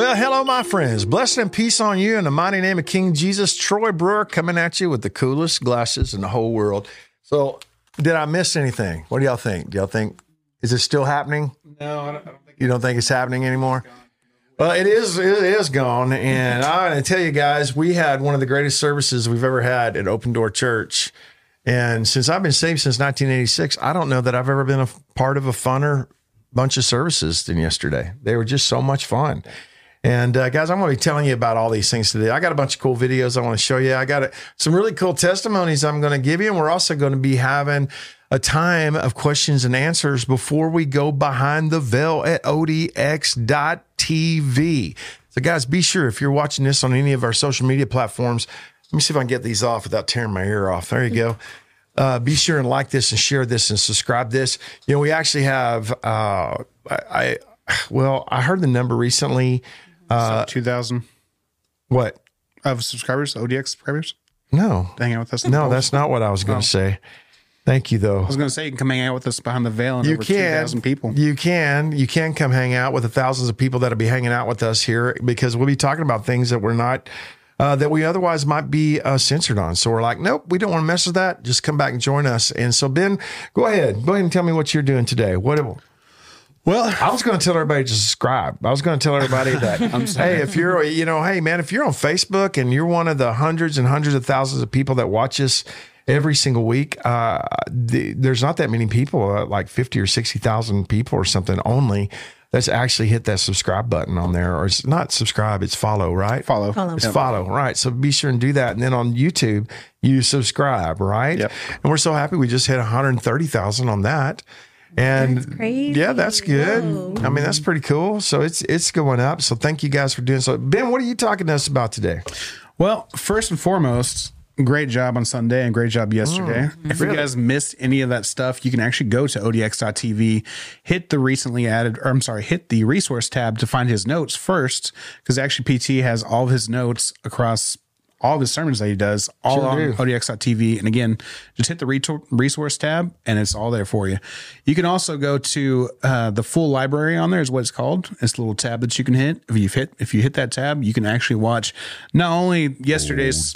Well, hello, my friends. Blessing and peace on you in the mighty name of King Jesus. Troy Brewer coming at you with the coolest glasses in the whole world. So, did I miss anything? What do y'all think? Do y'all think, is it still happening? No, I don't think. You don't think it's happening anymore? Well, it is gone. And I'm going to tell you guys, we had one of the greatest services we've ever had at Open Door Church. And since I've been saved since 1986, I don't know that I've ever been a part of a funner bunch of services than yesterday. They were just so much fun. And guys, I'm going to be telling you about all these things today. I got a bunch of cool videos I want to show you. I got some really cool testimonies I'm going to give you. And we're also going to be having a time of questions and answers before we go behind the veil at odx.tv. So guys, be sure if you're watching this on any of our social media platforms, let me see if I can get these off without tearing my ear off. There you go. Be sure and like this and share this and subscribe this. You know, we actually have, I heard the number recently. 2,000. What? Of subscribers, ODX subscribers? No. Hang out with us. No, that's not what I was going to say. Thank you, though. I was going to say you can come hang out with us behind the veil and over 2,000 people. You can come hang out with the thousands of people that'll be hanging out with us here because we'll be talking about things that we're not, that we otherwise might be censored on. So we're like, nope, we don't want to mess with that. Just come back and join us. And so, Ben, go ahead and tell me what you're doing today. Well, I was going to tell everybody to subscribe. I was going to tell everybody that, hey, if you're, if you're on Facebook and you're one of the hundreds and hundreds of thousands of people that watch us every single week, there's not that many people, like 50 or 60,000 people or something only that's actually hit that subscribe button on there. Or it's not subscribe, it's follow, right? Follow. It's follow, right? So be sure and do that. And then on YouTube, you subscribe, right? Yep. And we're so happy we just hit 130,000 on that. And that's crazy. Yeah, that's good. Whoa. I mean, that's pretty cool. So it's going up. So thank you guys for doing so. Ben, what are you talking to us about today? Well, first and fourmost, great job on Sunday and great job yesterday. If you guys missed any of that stuff, you can actually go to odx.tv, hit the resource tab to find his notes first, because actually PT has all of his notes across all of his sermons that he does, all on odx.tv. And again, just hit the resource tab and it's all there for you. You can also go to the full library on there is what it's called. It's a little tab that you can hit. If you hit that tab, you can actually watch not only yesterday's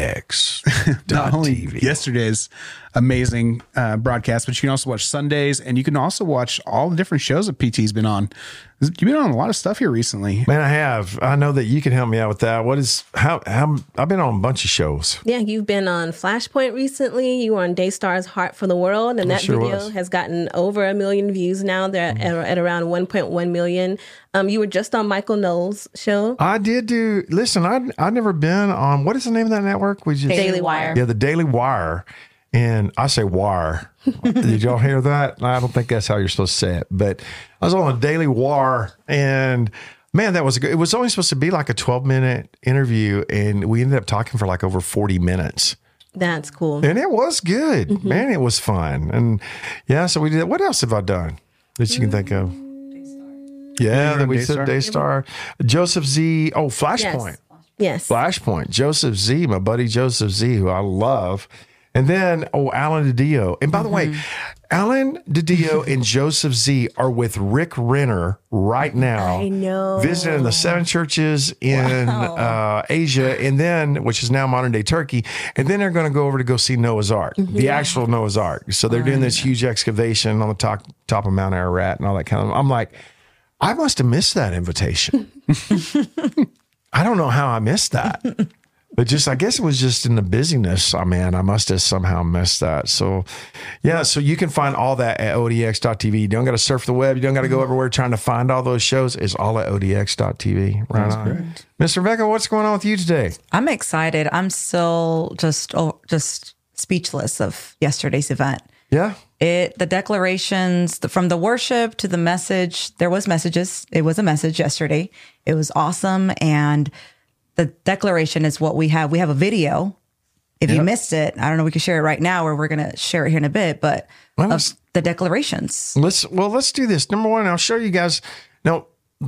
yesterday's amazing broadcast, but you can also watch Sundays, and you can also watch all the different shows that PT's been on. You've been on a lot of stuff here recently. Man, I have. I know that you can help me out with that. How I've been on a bunch of shows. Yeah, you've been on Flashpoint recently. You were on Daystar's Heart for the World, and that video has gotten over 1 million views now. They're at around 1.1 million. You were just on Michael Knowles' show. I did do. Listen, I've never been on. What is the name of that network? Daily Wire. Yeah, the Daily Wire. And I say wire. Did y'all hear that? I don't think that's how you're supposed to say it. But I was on a Daily Wire, and man, that was good. It was only supposed to be like a 12-minute interview, and we ended up talking for like over 40 minutes. That's cool. And it was good. Mm-hmm. Man, it was fun. And yeah, so we did. What else have I done that you can think of? Yeah, that we said Daystar. Joseph Z. Oh, Flashpoint. Yes. Flashpoint. Joseph Z, my buddy Joseph Z, who I love. And then, Alan DiDio. And by the way, Alan DiDio and Joseph Z are with Rick Renner right now. I know. Visiting the 7 churches in Asia, and then, which is now modern day Turkey. And then they're going to go over to go see Noah's Ark, the actual Noah's Ark. So they're doing this huge excavation on the top of Mount Ararat and all that kind of. I'm like, I must have missed that invitation. I don't know how I missed that. But I guess it was just in the busyness. I must have somehow missed that. So, yeah, so you can find all that at odx.tv. You don't got to surf the web. You don't got to go everywhere trying to find all those shows. It's all at odx.tv. Right. That's on. Great. Ms. Rebecca, what's going on with you today? I'm excited. I'm still just speechless of yesterday's event. Yeah. The declarations from the worship to the message, there was messages. It was a message yesterday. It was awesome. And the declaration is what we have. We have a video. If you missed it, I don't know, we can share it right now or we're going to share it here in a bit, but of the declarations. Let's do this. Number one, I'll show you guys. Now,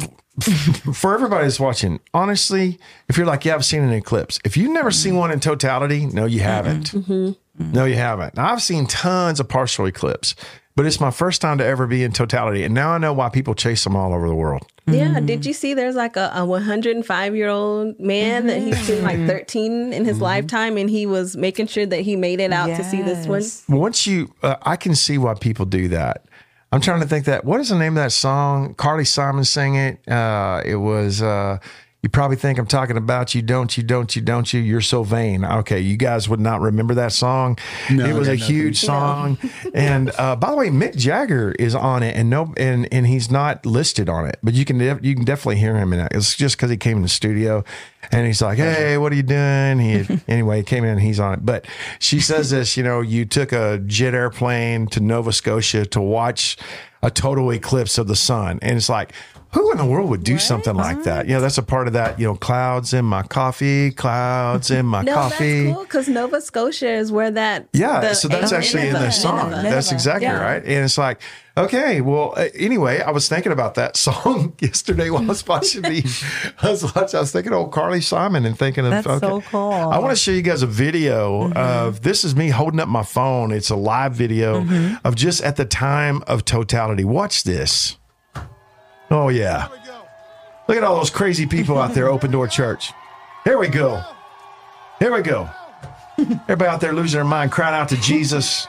for everybody that's watching, honestly, if you're like, yeah, I've seen an eclipse. If you've never seen one in totality, no, you haven't. No, you haven't. Now, I've seen tons of partial eclipse. but it's my first time to ever be in totality. And now I know why people chase them all over the world. Yeah. Did you see there's like a 105-year-old man that he's seen like 13 in his lifetime, and he was making sure that he made it out to see this one? Once you, I can see why people do that. I'm trying to think what is the name of that song? Carly Simon sang it. It was, you probably think I'm talking about you, don't you, don't you, don't you? You're so vain. Okay, you guys would not remember that song. No, it was a huge song. And by the way, Mick Jagger is on it, and he's not listed on it, but you can definitely hear him in it. It's just because he came in the studio, and he's like, "Hey, what are you doing?" Anyway, he came in, and he's on it. But she says this, you took a jet airplane to Nova Scotia to watch a total eclipse of the sun, and it's like, who in the world would do something like that? That's a part of that, clouds in my coffee, clouds in my coffee. That's cool, because Nova Scotia is where that... so that's actually in the song. That's exactly right. And it's like, okay, well, anyway, I was thinking about that song yesterday while I was watching I was thinking of Carly Simon and thinking of... That's so cool. I want to show you guys a video of, this is me holding up my phone. It's a live video of just at the time of totality. Watch this. Oh, yeah. Look at all those crazy people out there, Open Door Church. Here we go. Here we go. Everybody out there losing their mind, crying out to Jesus.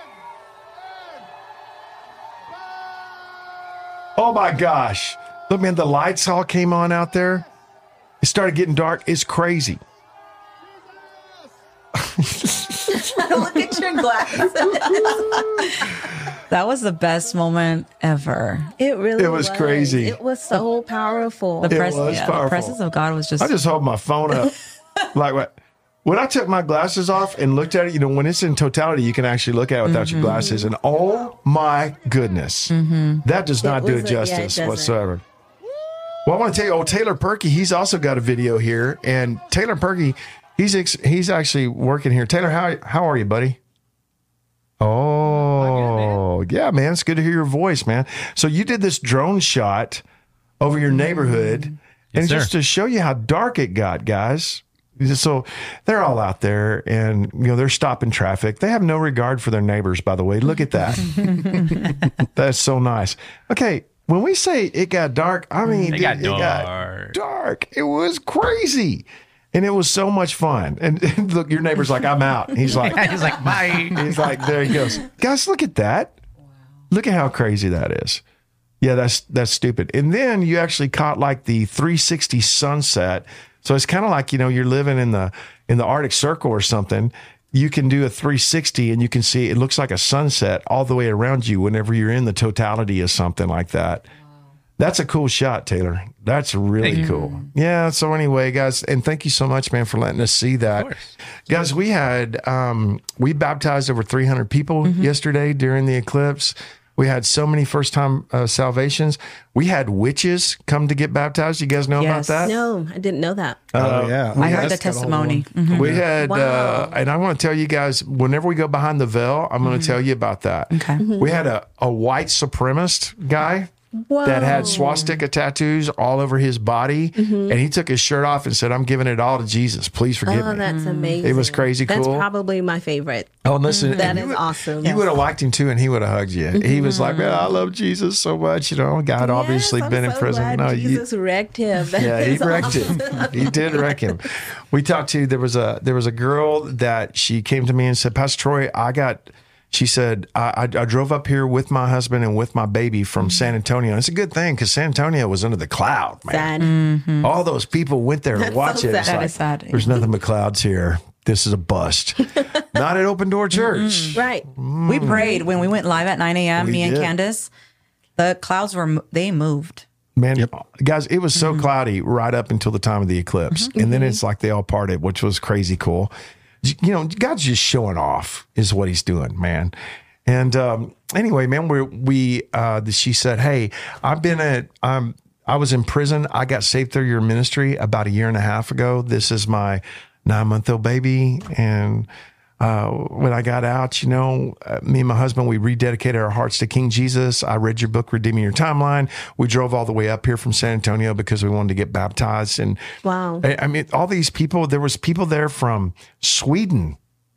Oh, my gosh. Look, man, the lights all came on out there. It started getting dark. It's crazy. Look at your glasses. That was the best moment ever. It really was. Crazy. It was so powerful. The powerful. The presence of God was just... I just hold my phone up. Like what? When I took my glasses off and looked at it, when it's in totality, you can actually look at it without your glasses. And oh my goodness, that does not do it justice whatsoever. Well, I want to tell you, Taylor Perky, he's also got a video here. And Taylor Perky, he's actually working here. Taylor, how are you, buddy? Oh, yeah, man. It's good to hear your voice, man. So you did this drone shot over your neighborhood, and just to show you how dark it got, guys. So they're all out there, and they're stopping traffic. They have no regard for their neighbors, by the way. Look at that. That's so nice. Okay, when we say it got dark, I mean, it got dark. It was crazy. And it was so much fun. And look, your neighbor's like, I'm out. He's like, bye. He's like, there he goes. Guys, look at that. Wow. Look at how crazy that is. Yeah, that's stupid. And then you actually caught like the 360 sunset. So it's kind of like, you're living in the Arctic Circle or something. You can do a 360 and you can see it looks like a sunset all the way around you whenever you're in the totality of something like that. That's a cool shot, Taylor. That's really cool. Yeah. So anyway, guys, and thank you so much, man, for letting us see that. Guys, we had, we baptized over 300 people yesterday during the eclipse. We had so many first-time salvations. We had witches come to get baptized. You guys know about that? No, I didn't know that. Yeah. I heard the testimony. We had, and I want to tell you guys, whenever we go behind the veil, I'm going to tell you about that. Okay. We had a white supremacist guy that had swastika tattoos all over his body. And he took his shirt off and said, I'm giving it all to Jesus. Please forgive me. Oh, that's amazing. It was crazy cool. That's probably my favorite. Oh, listen. That is awesome. You would have liked him too, and he would have hugged you. He was like, man, I love Jesus so much. God obviously been in prison. No, Jesus wrecked him. He wrecked him. He did wreck him. We talked to, there was a girl that she came to me and said, Pastor Troy, she said, I drove up here with my husband and with my baby from San Antonio. And it's a good thing because San Antonio was under the cloud, man. Sad. All those people went there to watch it. It's That is sad. There's nothing but clouds here. This is a bust. Not at Open Door Church. Right. We prayed when we went live at 9 a.m., me and Candace. The clouds they moved. Man, guys, it was so cloudy right up until the time of the eclipse. And then it's like they all parted, which was crazy cool. God's just showing off is what he's doing, man. And anyway, man, she said, hey, I was in prison. I got saved through your ministry about 1.5 years ago. This is my 9-month-old baby. And when I got out, me and my husband, we rededicated our hearts to King Jesus. I read your book, Redeeming Your Timeline. We drove all the way up here from San Antonio because we wanted to get baptized. And wow. I mean, all these people, there was people there from Sweden.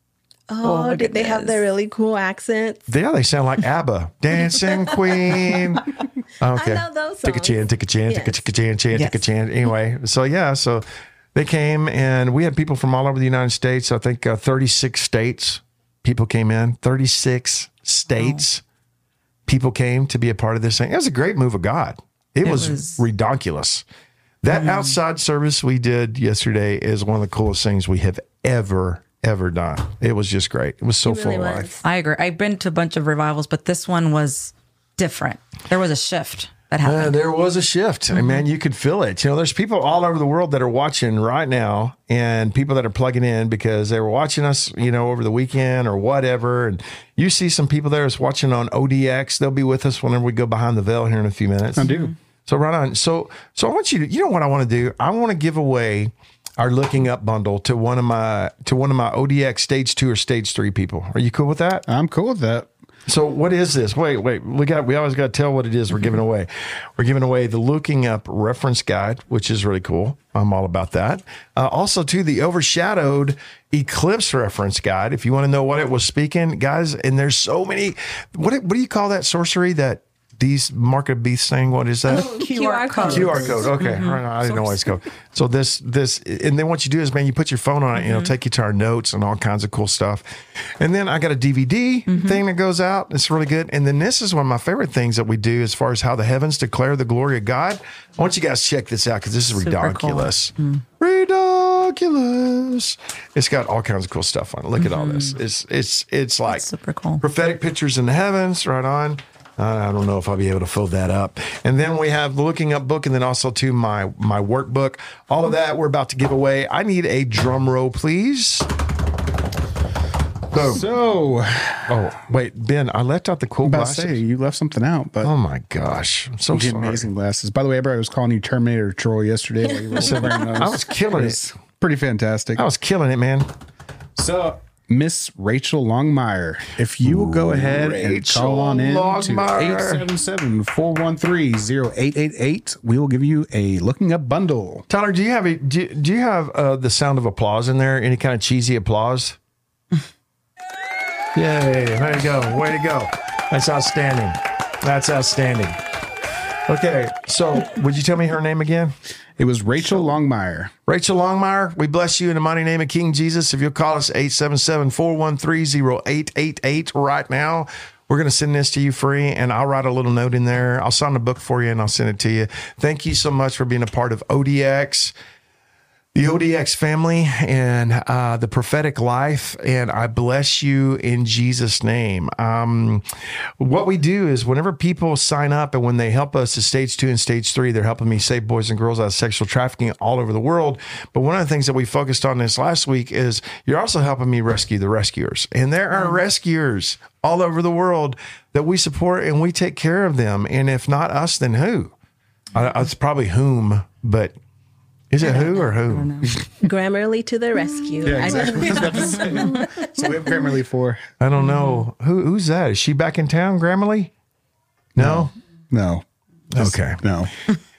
Oh, did they have their really cool accents? Yeah, they sound like ABBA. Dancing Queen. Okay. I know those Take a songs. chin, take a chin, take a chin, take a chin. Anyway, so they came and we had people from all over the United States. I think 36 states people came in. 36 states people came to be a part of this thing. It was a great move of God. It was redonkulous. That outside service we did yesterday is one of the coolest things we have ever done. It was just great. It was so full of life. I agree. I've been to a bunch of revivals, but this one was different. There was a shift that happened. There was a shift. And man, you could feel it. You know, there's people all over the world that are watching right now and people that are plugging in because they were watching us, you know, over the weekend or whatever. And you see some people there that's watching on ODX. They'll be with us whenever we go behind the veil here in a few minutes. I do. So right on. So I want you to, you know what I want to do? I want to give away our Looking Up bundle to one of my ODX stage 2 or stage 3 people. Are you cool with that? I'm cool with that. So what is this? Wait. We always got to tell what it is we're giving away. We're giving away the Looking Up reference guide, which is really cool. I'm all about that. Also, too, the Overshadowed Eclipse reference guide. If you want to know what it was speaking, guys, and there's so many. What do you call that sorcery that these Mark of the Beast thing? What is that? QR code. QR code. Okay. I didn't know what it's called. So this, and then what you do is, man, you put your phone on it, and it'll take you to our notes and all kinds of cool stuff. And then I got a DVD thing that goes out. It's really good. And then this is one of my favorite things that we do as far as how the heavens declare the glory of God. I want you guys to check this out because this is ridiculous. Ridiculous. It's got all kinds of cool stuff on it. Look at all this. It's like super cool. Prophetic pictures in the heavens, right on. I don't know if I'll be able to fill that up. And then we have the Looking Up book and then also to my workbook. All of that we're about to give away. I need a drum roll, please. Boom. So, Oh, wait, Ben, I left out the cool about to glasses. say you left something out, but Oh my gosh. I'm so you get sorry. amazing glasses. By the way, everybody was calling you Terminator Troy yesterday. While you were wearing those. I was killing it. It's pretty fantastic. I was killing it, man. So, Miss Rachel Longmire, if you will go ahead and call on in to Longmire. 877-413-0888, we will give you a Looking Up bundle. Tyler, do you have the sound of applause in there? Any kind of cheesy applause? Yay. There you go. Way to go. That's outstanding. That's outstanding. Okay. So would you tell me her name again? It was Rachel Longmire. Rachel Longmire, we bless you in the mighty name of King Jesus. If you'll call us 877-413-0888 right now, we're going to send this to you free, and I'll write a little note in there. I'll sign the book for you, and I'll send it to you. Thank you so much for being a part of ODX, the ODX family, and the prophetic life, and I bless you in Jesus' name. What we do is whenever people sign up and when they help us at stage 2 and stage 3, they're helping me save boys and girls out of sexual trafficking all over the world. But one of the things that we focused on this last week is you're also helping me rescue the rescuers. And there are rescuers all over the world that we support and we take care of them. And if not us, then who? It's probably whom, but... Is it who or who? Grammarly to the rescue. Yeah, exactly. So we have Grammarly for. I don't know. Who's that? Is she back in town, Grammarly? No? No. Okay. No.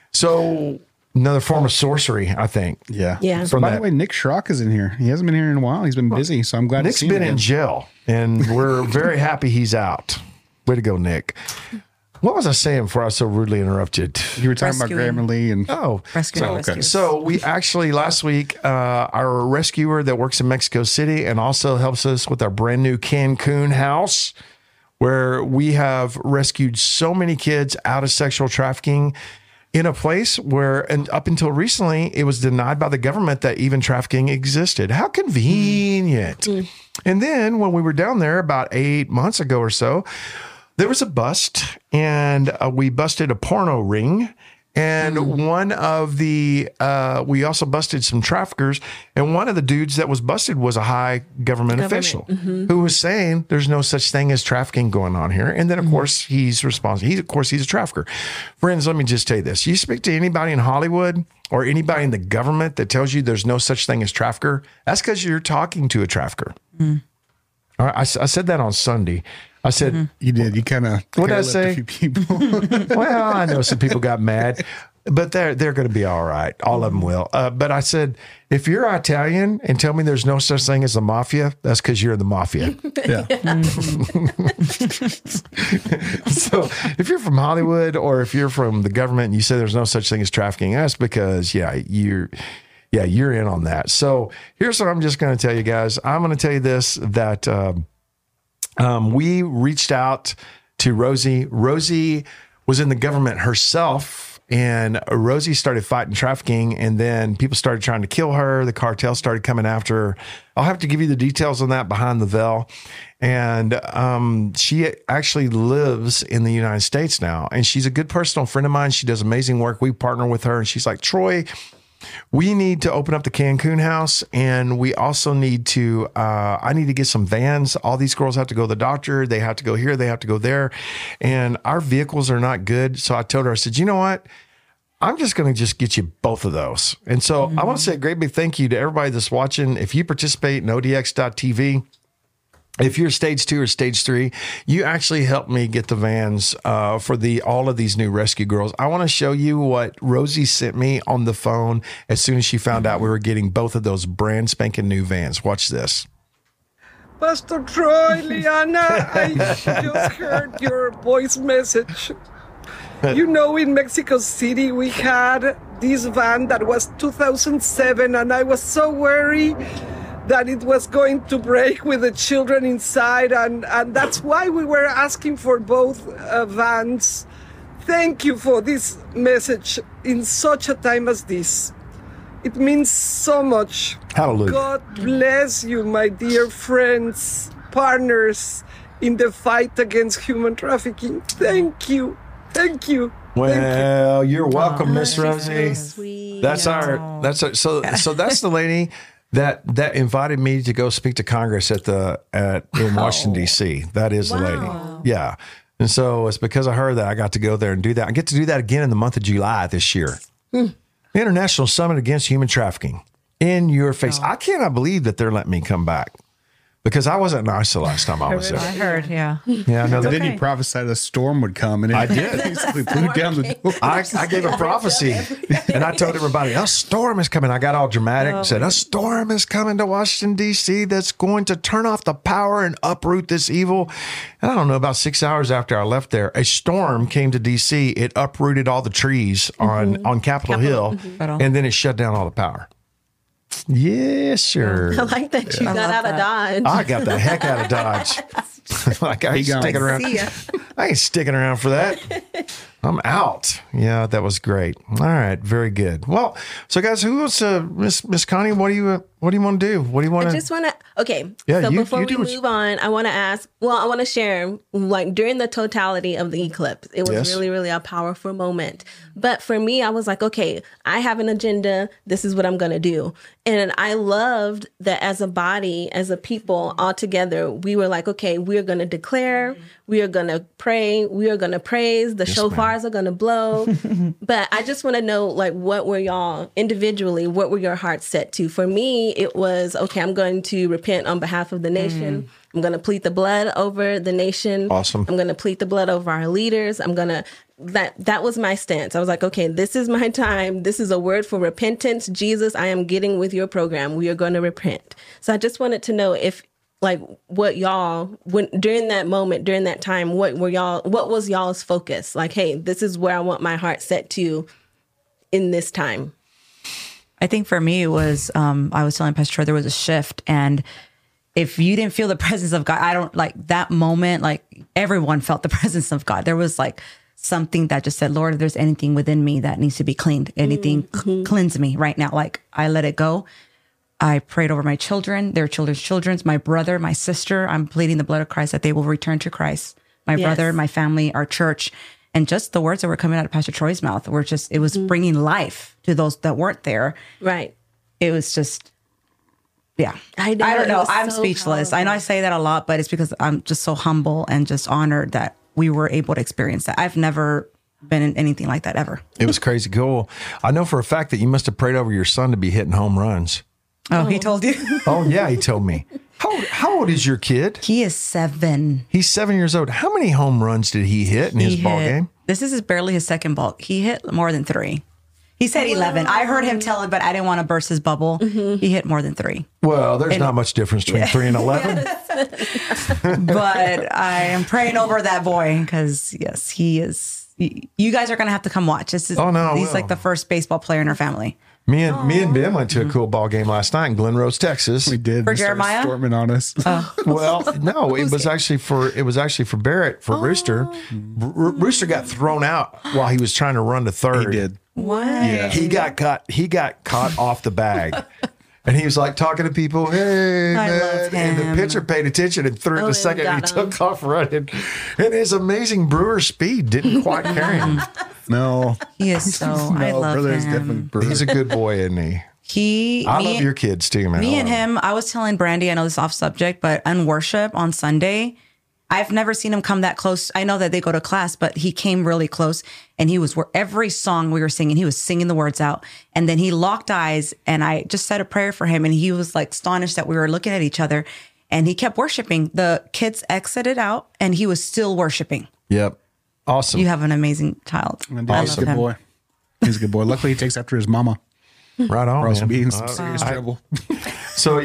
So another form of sorcery, I think. Yeah. Yeah. So by the way, Nick Schrock is in here. He hasn't been here in a while. He's been busy, so I'm glad Nick's to see him been in again. jail, and we're very happy he's out. Way to go, Nick. What was I saying before I was so rudely interrupted? You were talking Rescuing. about Grammarly and Rescuing okay. rescuers. So we actually last week, our rescuer that works in Mexico City and also helps us with our brand new Cancun house, where we have rescued so many kids out of sexual trafficking in a place where, and up until recently, it was denied by the government that even trafficking existed. How convenient. And then when we were down there about 8 months ago or so, there was a bust, and we busted a porno ring. And one of the, we also busted some traffickers. And one of the dudes that was busted was a high government official who was saying there's no such thing as trafficking going on here. And then, of course, he's responsible. He's a trafficker. Friends, let me just tell you this. You speak to anybody in Hollywood or anybody in the government that tells you there's no such thing as trafficker, that's because you're talking to a trafficker. All right, I said that on Sunday. I said, you did. You kind of What did I say? a few people. well, I know some people got mad. but they're going to be all right. All of them will. But I said, if you're Italian and tell me there's no such thing as the mafia, that's because you're the mafia. Yeah. So if you're from Hollywood or if you're from the government and you say there's no such thing as trafficking, that's because, you're in on that. So here's what I'm just going to tell you guys. I'm going to tell you this, that we reached out to Rosie. Rosie was in the government herself, and Rosie started fighting trafficking, and then people started trying to kill her. The cartel started coming after her. I'll have to give you the details on that behind the veil. And she actually lives in the United States now, and she's a good personal friend of mine. She does amazing work. We partner with her, and she's like, Troy, we need to open up the Cancun house, and we also need to, I need to get some vans. All these girls have to go to the doctor. They have to go here. They have to go there. And our vehicles are not good. So I told her, I said, you know what? I'm just going to just get you both of those. And so I want to say a great big thank you to everybody that's watching. If you participate in ODX.TV, if you're stage 2 or stage 3, you actually helped me get the vans for all of these new rescue girls. I want to show you what Rosie sent me on the phone as soon as she found out we were getting both of those brand spanking new vans. Watch this. Pastor Troy, Liana, I just heard your voice message. You know, in Mexico City, we had this van that was 2007, and I was so worried that it was going to break with the children inside, and that's why we were asking for both vans. Thank you for this message in such a time as this. It means so much. Hallelujah. God bless you, my dear friends, partners in the fight against human trafficking. Thank you. Thank you. Well, you're welcome, Miss Rosie. So sweet. That's our so that's the lady that invited me to go speak to Congress in Washington, D.C. That is the lady. Yeah. And so it's because of her that I got to go there and do that. I get to do that again in the month of July this year. The International Summit Against Human Trafficking. In your face. I cannot believe that they're letting me come back. Because I wasn't nice the last time I was there. I heard, yeah. Yeah, I know that. Then you prophesied a storm would come, and I did. basically blew down the door. I gave a prophecy, and I told everybody, a storm is coming. I got all dramatic and said, a storm is coming to Washington, D.C. that's going to turn off the power and uproot this evil. And I don't know, about 6 hours after I left there, a storm came to D.C. It uprooted all the trees on Capitol Hill, and then it shut down all the power. Yes, sure. I like that you got out of Dodge. I got the heck out of Dodge. Like I ain't sticking around. I ain't sticking around for that. I'm out. Yeah, that was great. All right, very good. Well, so guys, who wants to Miss Connie? What do you want to do? What do you want to? I just want to. Okay. Yeah, so you before do we move on, I want to ask. Well, I want to share. Like during the totality of the eclipse, it was really, really a powerful moment. But for me, I was like, okay, I have an agenda. This is what I'm going to do. And I loved that as a body, as a people, all together, we were like, okay, we're going to declare, we are going to pray, we are going to praise, the shofars are going to blow. But I just want to know, like, what were y'all individually, what were your hearts set to? For me, it was, okay, I'm going to repent on behalf of the nation. I'm going to plead the blood over the nation. Awesome. I'm going to plead the blood over our leaders. I'm going to, that was my stance. I was like, okay, this is my time. This is a word for repentance. Jesus, I am getting with your program. We are going to repent. So I just wanted to know if, like, what y'all, during that moment, during that time, what was y'all's focus? Like, hey, this is where I want my heart set to in this time. I think for me, it was, I was telling Pastor Troy, there was a shift. And if you didn't feel the presence of God, I don't like that moment, like everyone felt the presence of God. There was like something that just said, Lord, if there's anything within me that needs to be cleaned, anything, cleanse me right now. Like I let it go. I prayed over my children, their children's, my brother, my sister. I'm pleading the blood of Christ that they will return to Christ. My brother, my family, our church. And just the words that were coming out of Pastor Troy's mouth were just, it was bringing life to those that weren't there. Right. It was just, yeah. I don't know. I'm so speechless. powerful. I know I say that a lot, but it's because I'm just so humble and just honored that we were able to experience that. I've never been in anything like that ever. It was crazy cool. I know for a fact that you must have prayed over your son to be hitting home runs. Oh, he told you? Oh, yeah, he told me. How old is your kid? He is 7. He's 7 years old. How many home runs did he hit in his ball game? This is barely his second ball. He hit more than 3. He said 11. I heard him tell it, but I didn't want to burst his bubble. He hit more than 3. Well, there's not much difference between 3 and 11. But I am praying over that boy because, yes, he is. You guys are going to have to come watch. He's like the first baseball player in our family. Me and Ben went to a cool ball game last night in Glen Rose, Texas. We did. For Jeremiah? Storming on us. Well, no, it was actually for Barrett, for Rooster. Rooster got thrown out while he was trying to run to third. He did. What? Yeah. He got caught off the bag. And he was like talking to people, hey, I man. love And the him. pitcher paid attention and threw it in a second. And he took off running. And his amazing Brewer speed didn't quite carry him. No. He is so. I love brother is definitely him. Brewer. He's a good boy, isn't he? I love your kids too, man. Me and him, I was telling Brandy, I know this is off subject, but on worship on Sunday, I've never seen him come that close. I know that they go to class, but he came really close and he was where every song we were singing, he was singing the words out. And then he locked eyes and I just said a prayer for him. And he was like astonished that we were looking at each other and he kept worshiping. The kids exited out and he was still worshiping. Yep. Awesome. You have an amazing child. He's a good boy. He's a good boy. Luckily, he takes after his mama. Right on, Or else man. we'd be in some serious trouble. So,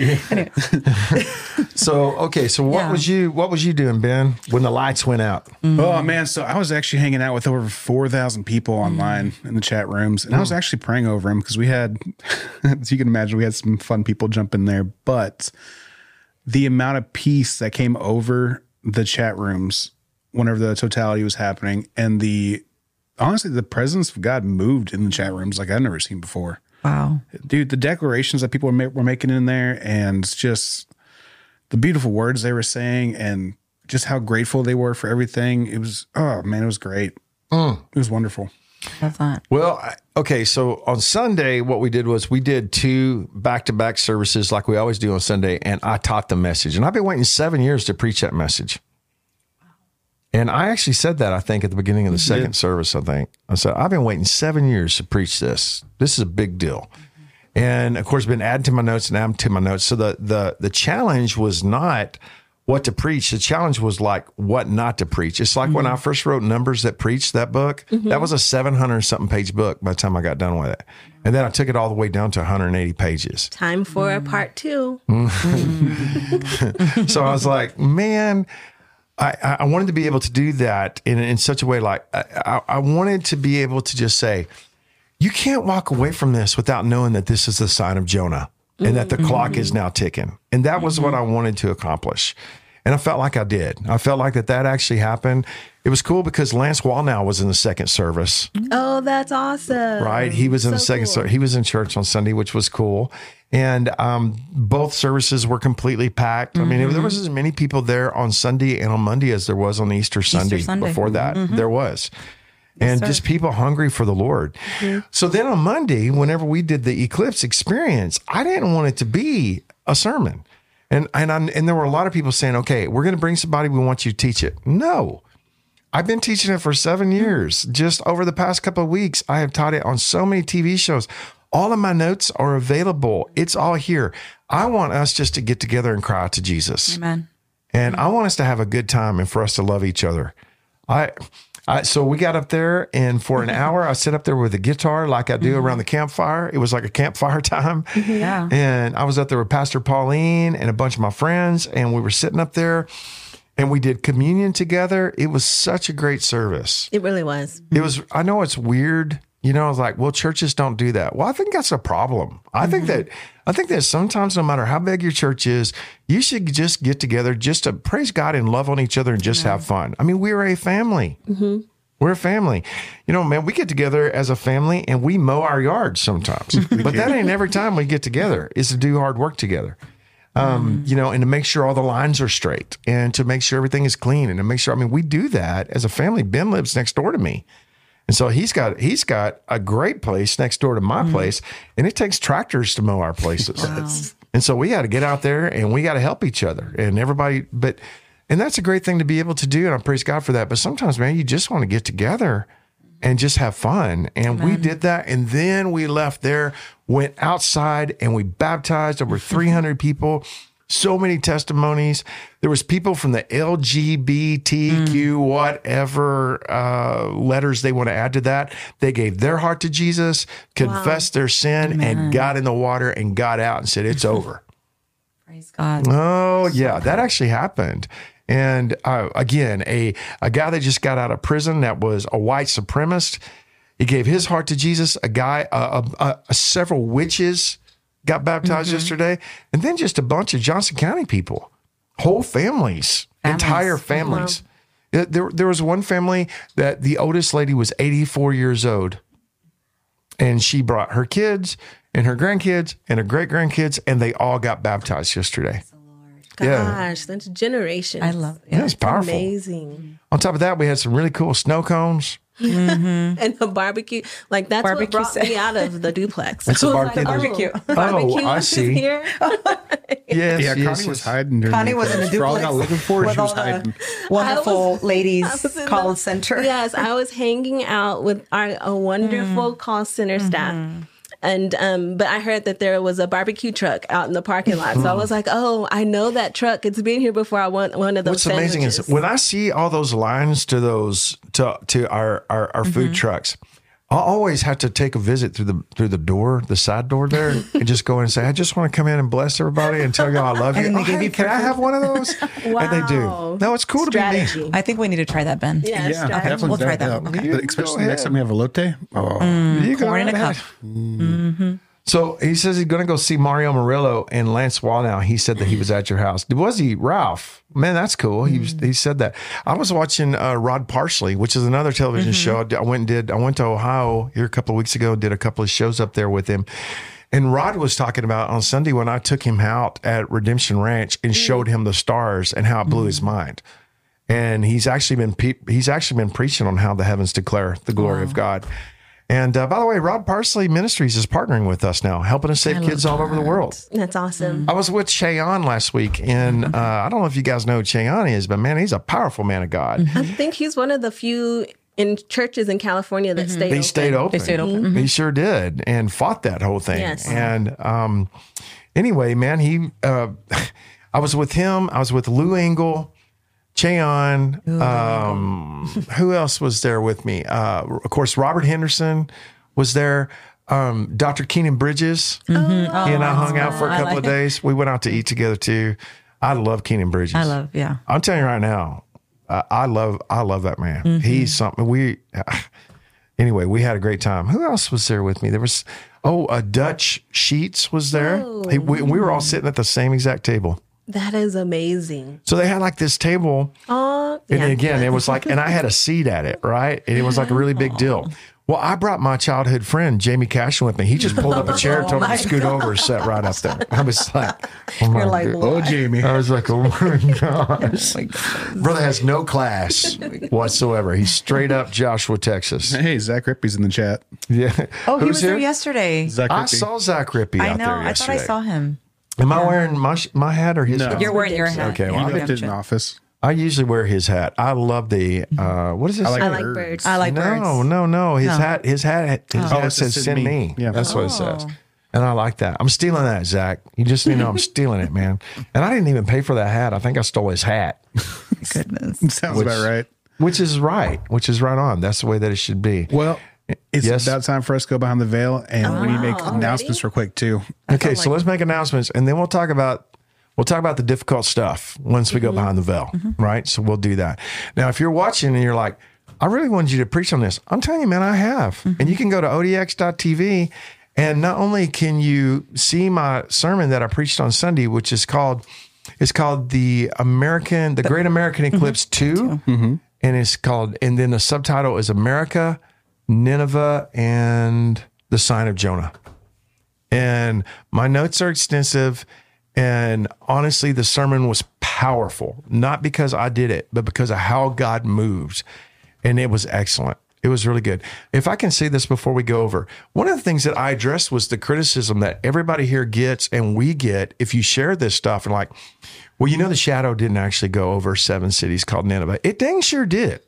what was you doing, Ben, when the lights went out? Oh man, so I was actually hanging out with over 4,000 people online in the chat rooms, and I was actually praying over them because we had, as you can imagine, we had some fun people jump in there. But the amount of peace that came over the chat rooms whenever the totality was happening, and honestly, the presence of God moved in the chat rooms like I've never seen before. Wow. Dude, the declarations that people were making in there and just the beautiful words they were saying and just how grateful they were for everything. It was, oh man, it was great. It was wonderful. Love that. Well, okay. So on Sunday, what we did was we did 2 back-to-back services like we always do on Sunday. And I taught the message and I've been waiting 7 years to preach that message. And I actually said that, I think, at the beginning of the second service, I think. I said, I've been waiting 7 years to preach this. This is a big deal. And, of course, been adding to my notes and adding to my notes. So the challenge was not what to preach. The challenge was like what not to preach. It's like when I first wrote Numbers That Preach, that book, that was a 700-something page book by the time I got done with it. And then I took it all the way down to 180 pages. Time for a part 2. So I was like, man... I wanted to be able to do that in such a way, like I wanted to be able to just say, you can't walk away from this without knowing that this is the sign of Jonah and that the clock is now ticking. And that was what I wanted to accomplish. And I felt like I did. I felt like that actually happened. It was cool because Lance Wallnow was in the second service. Oh, that's awesome. Right. He was in the second service. He was in church on Sunday, which was cool. And both services were completely packed. I mean, there was as many people there on Sunday and on Monday as there was on Easter Sunday. Before that. There was. And just people hungry for the Lord. So then on Monday, whenever we did the Eclipse experience, I didn't want it to be a sermon. And there were a lot of people saying, okay, we're going to bring somebody. We want you to teach it. No. I've been teaching it for 7 years. Just over the past couple of weeks, I have taught it on so many TV shows. All of my notes are available. It's all here. I want us just to get together and cry out to Jesus. Amen. And I want us to have a good time and for us to love each other. So we got up there and for an hour, I sat up there with a guitar like I do around the campfire. It was like a campfire time. Yeah. And I was up there with Pastor Pauline and a bunch of my friends, and we were sitting up there and we did communion together. It was such a great service. It really was. It was, I know it's weird. You know, I was like, well, churches don't do that. Well, I think that's a problem. I think that sometimes, no matter how big your church is, you should just get together just to praise God and love on each other and just have fun. I mean, we're a family. We're a family. You know, man, we get together as a family and we mow our yards sometimes. But that ain't every time we get together. It's to do hard work together. You know, and to make sure all the lines are straight and to make sure everything is clean and to make sure, I mean, we do that as a family. Ben lives next door to me. And so he's got a great place next door to my place, and it takes tractors to mow our places. Wow. And so we got to get out there and we got to help each other and everybody. And that's a great thing to be able to do. And I praise God for that. But sometimes, man, you just want to get together and just have fun. And we did that. And then we left there, went outside and we baptized over 300 people. So many testimonies. There was people from the LGBTQ, whatever letters they want to add to that. They gave their heart to Jesus, confessed their sin, and got in the water and got out and said, it's over. Praise God. Oh, yeah, that actually happened. And again, a guy that just got out of prison that was a white supremacist, he gave his heart to Jesus. A guy, several witches got baptized yesterday, and then just a bunch of Johnson County people, whole families. Entire families. There was one family that the oldest lady was 84 years old, and she brought her kids and her grandkids and her great grandkids, and they all got baptized yesterday. Gosh, that's generations. I love it. Yeah, it's powerful. Amazing. On top of that, we had some really cool snow cones. And the barbecue, like that's Barbecue what brought me out of the duplex. It's a I was barbecue. barbecue I is see. here. Yes, Yeah, yes, Connie was yes. hiding. during Connie the was in the class. For all I duplex got looking for, with she was all the hiding. wonderful I was ladies in call the- center. Yes, I was hanging out with a wonderful call center staff. And but I heard that there was a barbecue truck out in the parking lot. So I was like, oh, I know that truck. It's been here before. I want one of those What's amazing sandwiches. is when I see all those lines to those to our food trucks, I always have to take a visit through the door, the side door there, and just go in and say, I just want to come in and bless everybody and tell y'all I love you. And they Oh, give hey, you can I have one of those? And they do. Wow. No, it's cool to be Strategy. me. I think we need to try that, Ben. Yeah, Yeah, strategy. definitely. We'll try that. Yeah. Okay. You Especially go next ahead. time we have a lotte. Oh, You go Corn in a right cup. ahead. So he says he's going to go see Mario Murillo and Lance Wallnow. He said that he was at your house. Was he, Ralph? Man, that's cool. He said that. I was watching Rod Parsley, which is another television show. I went to Ohio here a couple of weeks ago, did a couple of shows up there with him. And Rod was talking about on Sunday when I took him out at Redemption Ranch and showed him the stars and how it blew his mind. And he's actually been preaching on how the heavens declare the glory of God. And by the way, Rod Parsley Ministries is partnering with us now, helping us save kids all over the world. That's awesome. I was with Cheyenne last week, and I don't know if you guys know who Cheyenne is, but man, he's a powerful man of God. I think he's one of the few in churches in California that stayed He open. stayed open. They stayed open. He sure did, and fought that whole thing. Yes. And anyway, man, I was with him. I was with Lou Engle, Cheyenne. Who else was there with me? Of course, Robert Henderson was there. Dr. Keenan Bridges. He and I hung out for a couple of days. We went out to eat together too. I love Keenan Bridges. Yeah. I'm telling you right now, I love that man. He's something. Anyway, we had a great time. Who else was there with me? There was Dutch Sheets was there. We were all sitting at the same exact table. That is amazing. So they had like this table. Oh, And again, it was like, and I had a seat at it, right? And it was like a really big deal. Well, I brought my childhood friend, Jamie Cashin, with me. He just pulled up a chair, told me to scoot over, and sat right up there. I was like, oh my You're like, God. oh, Jamie. I was like, oh my gosh. Brother has no class whatsoever. He's straight up Joshua, Texas. Hey, Zach Rippey's in the chat. Yeah. Oh, he Who's was there here? yesterday. Zach I Rippey. saw Zach Rippey I out know. there I thought yesterday. I saw him. Am I wearing my hat or his No. hat? You're wearing your hat. Okay, well, You I left it in office. I usually wear his hat. I love the what is this? I I like like birds. birds. I like birds. No. His No. hat. His hat it says says "Send me." me." Yeah. That's what it says. And I like that. I'm stealing that, Zach. You just need to know I'm stealing it, man. And I didn't even pay for that hat. I think I stole his hat, Goodness. Sounds about right. which is right. Which is right on. That's the way that it should be. Well, it's Yes. about time for us to go behind the veil, and we need to make wow. announcements real quick too. Okay, so let's make announcements, and then we'll talk about the difficult stuff once we go behind the veil, right? So we'll do that. Now, if you're watching and you're like, I really wanted you to preach on this, I'm telling you, man, I have. And you can go to odx.tv, and not only can you see my sermon that I preached on Sunday, which is called the Great American Eclipse 2, and and then the subtitle is America, Nineveh, and the Sign of Jonah. And my notes are extensive. And honestly, the sermon was powerful, not because I did it, but because of how God moved. And it was excellent. It was really good. If I can say this before we go over, one of the things that I addressed was the criticism that everybody here gets and we get if you share this stuff and like, well, you know, the shadow didn't actually go over 7 cities called Nineveh. It dang sure did.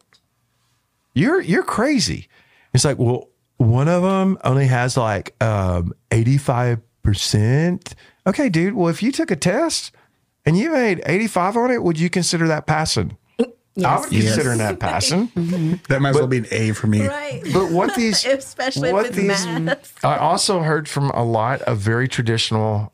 You're crazy. It's like, well, one of them only has like 85%. Okay, dude. Well, if you took a test and you made 85 on it, would you consider that passing? Yes. I would consider that passing. That might as well be an A for me. Right. But what these, Especially what if it's math. I also heard from a lot of very traditional,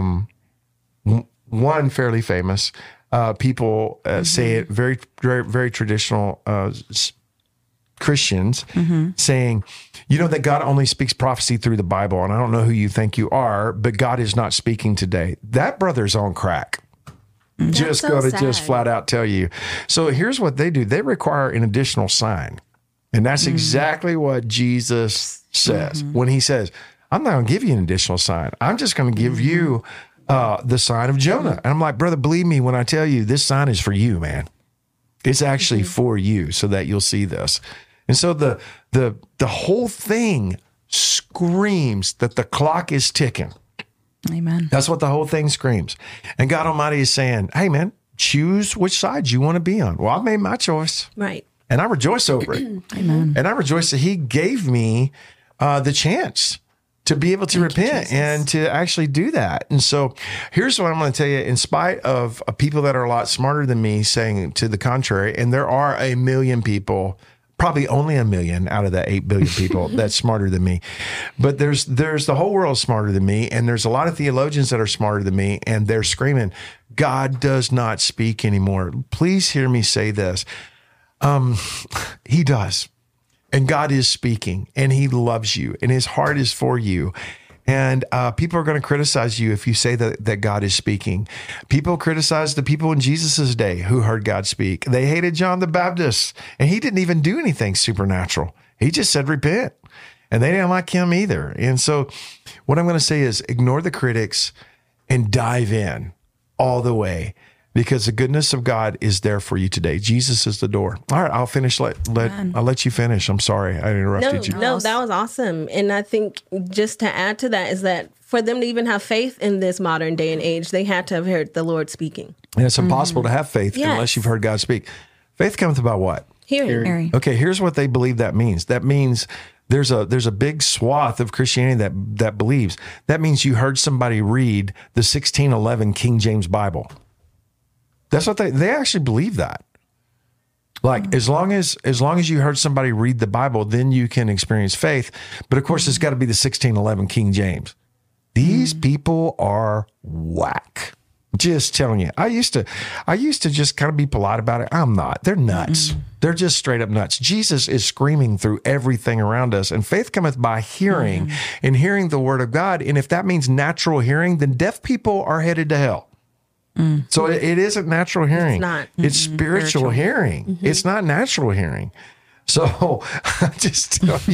one fairly famous people say it, very, very, very traditional Christians saying, that God only speaks prophecy through the Bible. And I don't know who you think you are, but God is not speaking today. That brother's on crack. Just going to just flat out tell you. So here's what they do. They require an additional sign. And that's exactly what Jesus says when he says, I'm not going to give you an additional sign. I'm just going to give you the sign of Jonah. And I'm like, brother, believe me when I tell you this sign is for you, man. It's actually for you so that you'll see this. And so the whole thing screams that the clock is ticking. Amen. That's what the whole thing screams. And God Almighty is saying, hey, man, choose which side you want to be on. Well, I've made my choice. Right. And I rejoice over it. Amen. And I rejoice that he gave me the chance to be able to repent and to actually do that. And so here's what I'm going to tell you, in spite of people that are a lot smarter than me saying to the contrary, and there are a million people, probably only a million out of the 8 billion people that's smarter than me. But there's the whole world smarter than me. And there's a lot of theologians that are smarter than me. And they're screaming, God does not speak anymore. Please hear me say this. He does. And God is speaking and he loves you and his heart is for you. And people are going to criticize you if you say that God is speaking. People criticized the people in Jesus's day who heard God speak. They hated John the Baptist, and he didn't even do anything supernatural. He just said, repent. And they didn't like him either. And so what I'm going to say is ignore the critics and dive in all the way, because the goodness of God is there for you today. Jesus is the door. All right, I'll finish. I'll let you finish. I'm sorry I interrupted you. No, that was awesome. And I think just to add to that is that for them to even have faith in this modern day and age, they had to have heard the Lord speaking. And it's impossible to have faith unless you've heard God speak. Faith cometh about what? Hearing. Okay, here's what they believe that means. That means there's a big swath of Christianity that believes. That means you heard somebody read the 1611 King James Bible. That's what they actually believe that. Like as long as you heard somebody read the Bible, then you can experience faith. But of course, it's got to be the 1611 King James. These people are whack. Just telling you. I used to just kind of be polite about it. I'm not. They're nuts. They're just straight up nuts. Jesus is screaming through everything around us, and faith cometh by hearing, and hearing the word of God. And if that means natural hearing, then deaf people are headed to hell. So it isn't natural hearing. It's not. It's spiritual hearing. It's not natural hearing. So I'm just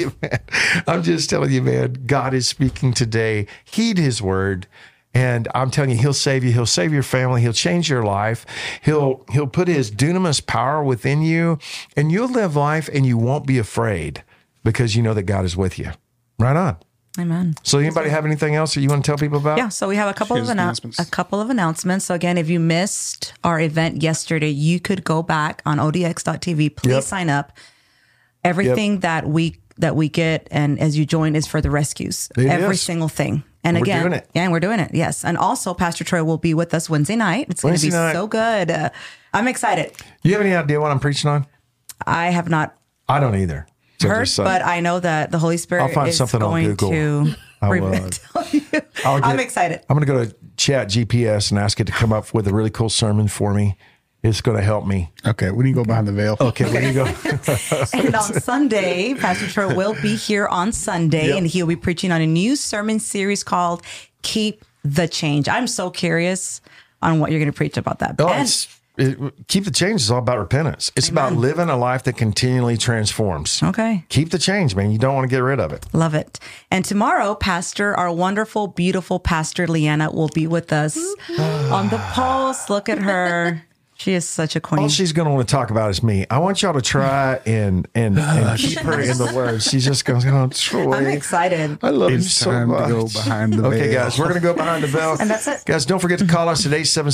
telling you, man, God is speaking today. Heed his word. And I'm telling you, he'll save you. He'll save your family. He'll change your life. He'll put his dunamis power within you, and you'll live life and you won't be afraid because you know that God is with you. Right on. Amen. So anybody have anything else that you want to tell people about? Yeah, so we have a couple of announcements. So again, if you missed our event yesterday, you could go back on odx.tv. Please sign up. Everything that we get and as you join is for the rescues. Every single thing. And again, we're doing it. Yeah, and we're doing it. Yes. And also Pastor Troy will be with us Wednesday night. It's going to be so good. I'm excited. You have any idea what I'm preaching on? I have not. I don't either. Heard, but I know that the Holy Spirit is going to tell you. I'm excited. I'm going to go to Chat GPS and ask it to come up with a really cool sermon for me. It's going to help me. Okay, we need to go behind the veil. Okay, where do you go? And on Sunday, Pastor Troy will be here on Sunday, and he'll be preaching on a new sermon series called Keep the Change. I'm so curious on what you're going to preach about that. Keep the Change is all about repentance. It's about living a life that continually transforms. Okay. Keep the change, man. You don't want to get rid of it. Love it. And tomorrow, our wonderful, beautiful Pastor Leanna will be with us on the Pulse. Look at her. She is such a queen. All she's going to want to talk about is me. I want y'all to try and keep her in the word. She's just going, Troy. I'm excited. I love you so much. To go behind the veil. Okay, guys, we're going to go behind the veil. And that's it. Guys, don't forget to call us at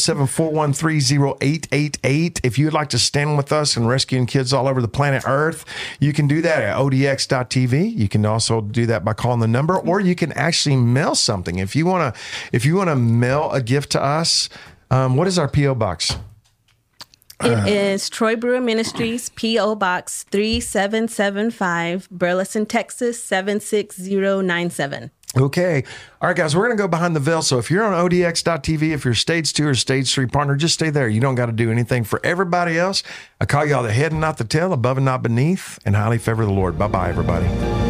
877-413-0888. If you'd like to stand with us in rescuing kids all over the planet Earth, you can do that at odx.tv. You can also do that by calling the number, or you can actually mail something. If you want to mail a gift to us, What is our P.O. box? It is Troy Brewer Ministries, P.O. Box 3775, Burleson, Texas 76097. Okay. All right, guys, we're going to go behind the veil. So if you're on ODX.TV, if you're Stage 2 or Stage 3 partner, just stay there. You don't got to do anything. For everybody else, I call y'all the head and not the tail, above and not beneath, and highly favor the Lord. Bye-bye, everybody.